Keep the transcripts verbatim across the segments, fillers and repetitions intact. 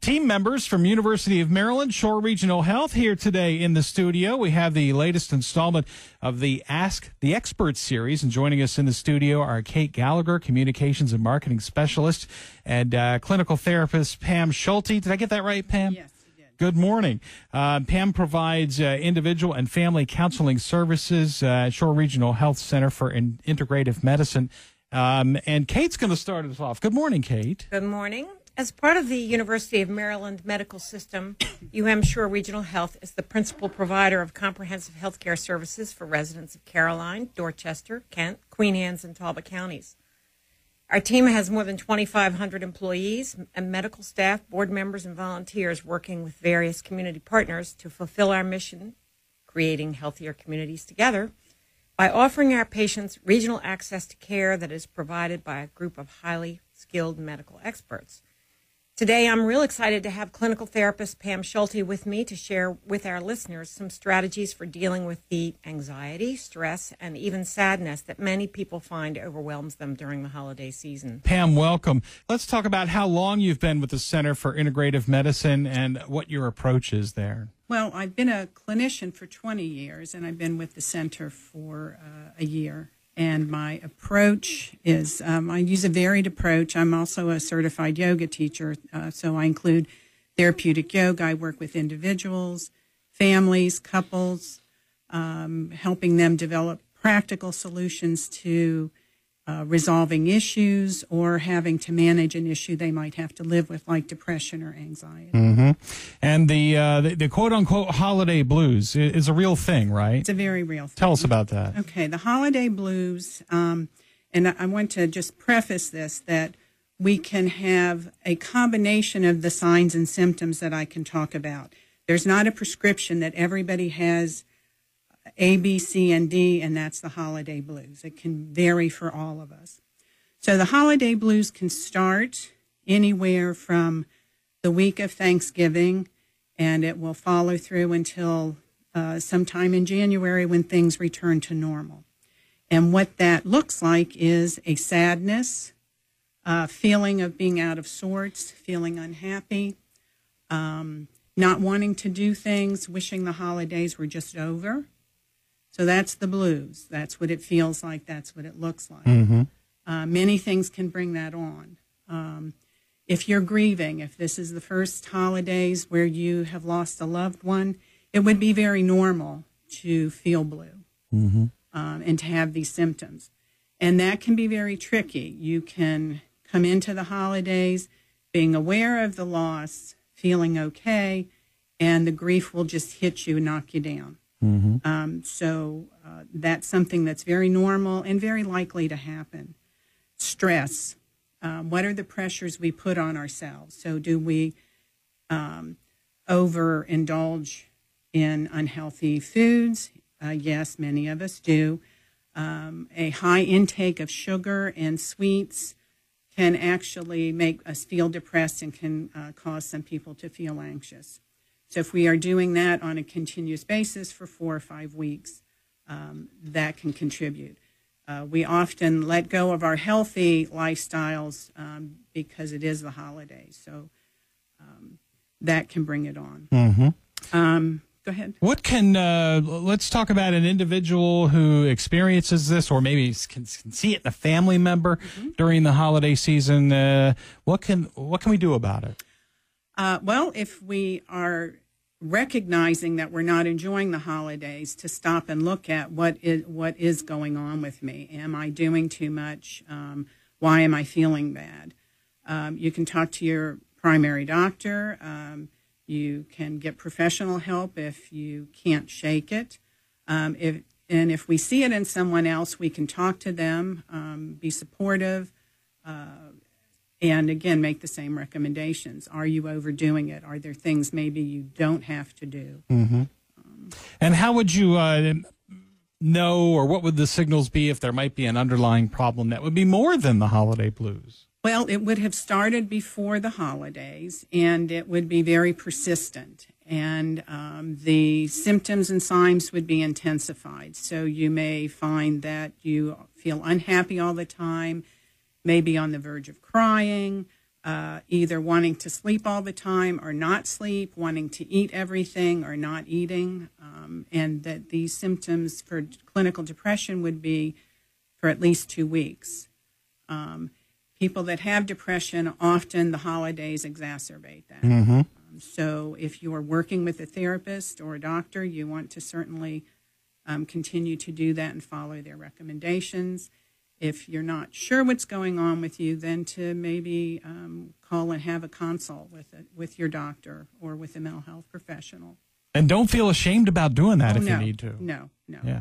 Team members from University of Maryland Shore Regional Health here today in the studio. We have the latest installment of the Ask the Experts series, and joining us in the studio are Kate Gallagher, Communications and Marketing Specialist, and uh, clinical therapist Pam Schulte. Did I get that right, Pam? Yes, you did. Good morning. Uh, Pam provides uh, individual and family counseling services uh, at Shore Regional Health Center for in- Integrative Medicine. Um, and Kate's going to start us off. Good morning, Kate. Good morning. As part of the University of Maryland medical system, U M Shore Regional Health is the principal provider of comprehensive health care services for residents of Caroline, Dorchester, Kent, Queen Anne's, and Talbot counties. Our team has more than twenty-five hundred employees and medical staff, board members, and volunteers working with various community partners to fulfill our mission, creating healthier communities together, by offering our patients regional access to care that is provided by a group of highly skilled medical experts. Today, I'm real excited to have clinical therapist Pam Schulte with me to share with our listeners some strategies for dealing with the anxiety, stress, and even sadness that many people find overwhelms them during the holiday season. Pam, welcome. Let's talk about how long you've been with the Center for Integrative Medicine and what your approach is there. Well, I've been a clinician for twenty years, and I've been with the center for uh, a year. And my approach is, um, I use a varied approach. I'm also a certified yoga teacher, uh, so I include therapeutic yoga. I work with individuals, families, couples, um, helping them develop practical solutions to uh, resolving issues or having to manage an issue they might have to live with, like depression or anxiety. Mm-hmm. And the, uh, the the quote-unquote holiday blues is a real thing, right? It's a very real thing. Tell us about that. Okay, the holiday blues, um, and I want to just preface this, that we can have a combination of the signs and symptoms that I can talk about. There's not a prescription that everybody has A, B, C, and D, and that's the holiday blues. It can vary for all of us. So the holiday blues can start anywhere from the week of Thanksgiving, and it will follow through until uh, sometime in January when things return to normal. And what that looks like is a sadness, a feeling of being out of sorts, feeling unhappy, um, not wanting to do things, wishing the holidays were just over. So that's the blues. That's what it feels like. That's what it looks like. Mm-hmm. Uh, many things can bring that on. Um, if you're grieving, if this is the first holidays where you have lost a loved one, it would be very normal to feel blue Mm-hmm. um, and to have these symptoms. And that can be very tricky. You can come into the holidays being aware of the loss, feeling okay, and the grief will just hit you and knock you down. Mm-hmm. Um, so uh, that's something that's very normal and very likely to happen. Stress. Um, what are the pressures we put on ourselves? So do we um, overindulge in unhealthy foods? Uh, yes, many of us do. Um, a high intake of sugar and sweets can actually make us feel depressed and can uh, cause some people to feel anxious. So if we are doing that on a continuous basis for four or five weeks, um, that can contribute. Uh, we often let go of our healthy lifestyles um, because it is the holidays. So um, that can bring it on. Mm-hmm. Um, go ahead. What can, uh, let's talk about an individual who experiences this or maybe can, can see it in a family member mm-hmm. during the holiday season. Uh, what can what can we do about it? Uh, well, if we are recognizing that we're not enjoying the holidays, to stop and look at what is what is going on with me. Am I doing too much? Um, why am I feeling bad? Um, you can talk to your primary doctor. Um, you can get professional help if you can't shake it. Um, if and if we see it in someone else, we can talk to them, um, be supportive, uh, and again, make the same recommendations. Are you overdoing it? Are there things maybe you don't have to do? Mm-hmm. Um, and how would you uh, know, or what would the signals be if there might be an underlying problem that would be more than the holiday blues? Well, it would have started before the holidays, and it would be very persistent. And um, the symptoms and signs would be intensified. So you may find that you feel unhappy all the time, maybe on the verge of crying, uh, either wanting to sleep all the time or not sleep, wanting to eat everything or not eating, um, and that these symptoms for clinical depression would be for at least two weeks. Um, people that have depression, often the holidays exacerbate that. Mm-hmm. Um, so if you are working with a therapist or a doctor, you want to certainly um, continue to do that and follow their recommendations. If you're not sure what's going on with you, then to maybe um, call and have a consult with a, with your doctor or with a mental health professional. And don't feel ashamed about doing that Oh, if no, you need to. No, no. Yeah.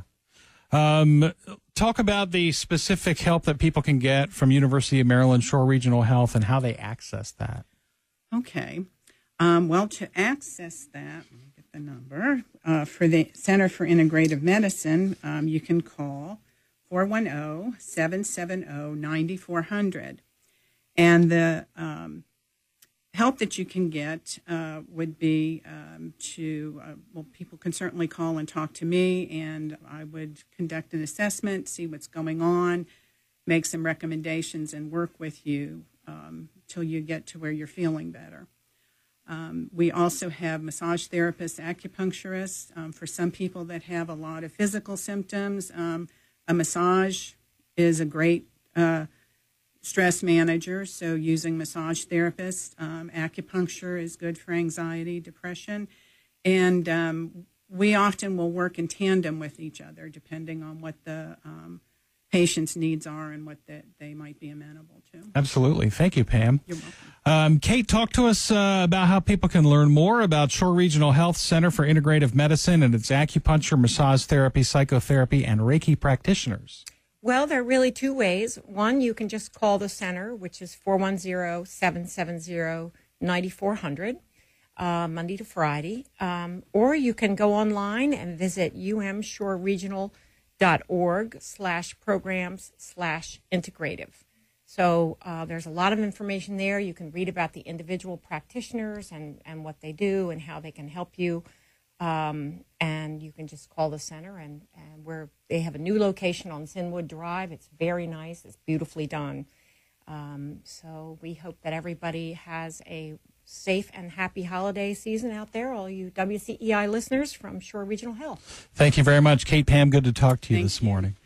Um, talk about the specific help that people can get from University of Maryland Shore Regional Health and how they access that. Okay. Um, well, to access that, let me get the number. Uh, for the Center for Integrative Medicine, um, you can call four one zero, seven seven zero, nine four zero zero. And the um, help that you can get uh, would be um, to, uh, well, people can certainly call and talk to me, and I would conduct an assessment, see what's going on, make some recommendations, and work with you um, till you get to where you're feeling better. Um, we also have massage therapists, acupuncturists. Um, for some people that have a lot of physical symptoms, um, a massage is a great uh, stress manager, so using massage therapists. Um, acupuncture is good for anxiety, depression, and um, we often will work in tandem with each other depending on what the um, patient's needs are and what the, they might be amenable to. Absolutely. Thank you, Pam. You're welcome. Um, Kate, talk to us uh, about how people can learn more about Shore Regional Health Center for Integrative Medicine and its acupuncture, massage therapy, psychotherapy, and Reiki practitioners. Well, there are really two ways. One, you can just call the center, which is four one zero, seven seven zero, nine four zero zero, uh, Monday to Friday. Um, or you can go online and visit umshoreregional.org slash programs slash integrative. So uh, there's a lot of information there. You can read about the individual practitioners and, and what they do and how they can help you. Um, and you can just call the center, and, and we're, they have a new location on Sinwood Drive. It's very nice. It's beautifully done. Um, so we hope that everybody has a safe and happy holiday season out there, all you W C E I listeners from Shore Regional Health. Thank you very much, Kate, Pam. Good to talk to you Thank this you. morning.